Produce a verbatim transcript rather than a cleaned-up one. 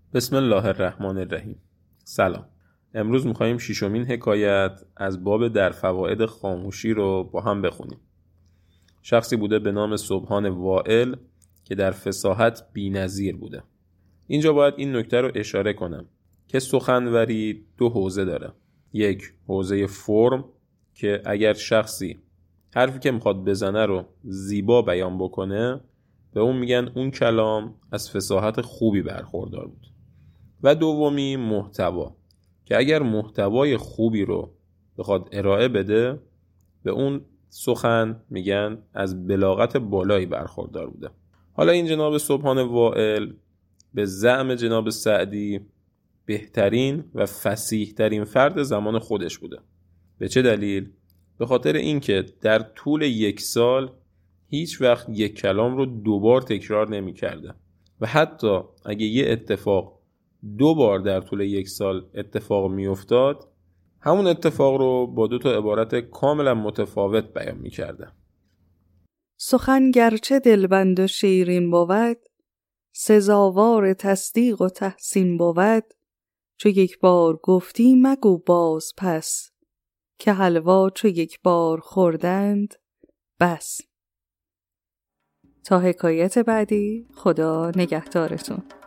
بسم الله الرحمن الرحیم. سلام. امروز می‌خوایم ششمین حکایت از باب در فواید خاموشی رو با هم بخونیم. شخصی بوده به نام سبحان واعل که در فصاحت بی‌نظیر بوده. اینجا باید این نکته رو اشاره کنم که سخنوری دو حوزه داره. یک، حوزه فرم که اگر شخصی حرفی که میخواد بزنه رو زیبا بیان بکنه به اون میگن اون کلام از فصاحت خوبی برخوردار بود. و دومی محتوا که اگر محتوای خوبی رو بخواد ارائه بده به اون سخن میگن از بلاغت بالایی برخوردار بوده. حالا این جناب سبحان واعل به زعم جناب سعدی بهترین و فصیح ترین فرد زمان خودش بوده. به چه دلیل؟ به خاطر اینکه در طول یک سال هیچ وقت یک کلام رو دوبار تکرار نمی کرده و حتی اگه یه اتفاق دو بار در طول یک سال اتفاق می افتاد همون اتفاق رو با دو تا عبارت کاملا متفاوت بیان می کرده. سخن گرچه دلبند و شیرین بود، سزاوار تصدیق و تحسین بود. چو یک بار گفتی مگو باز پس، که حلوا چو یک بار خوردند بس. تا حکایت بعدی، خدا نگهدارتون.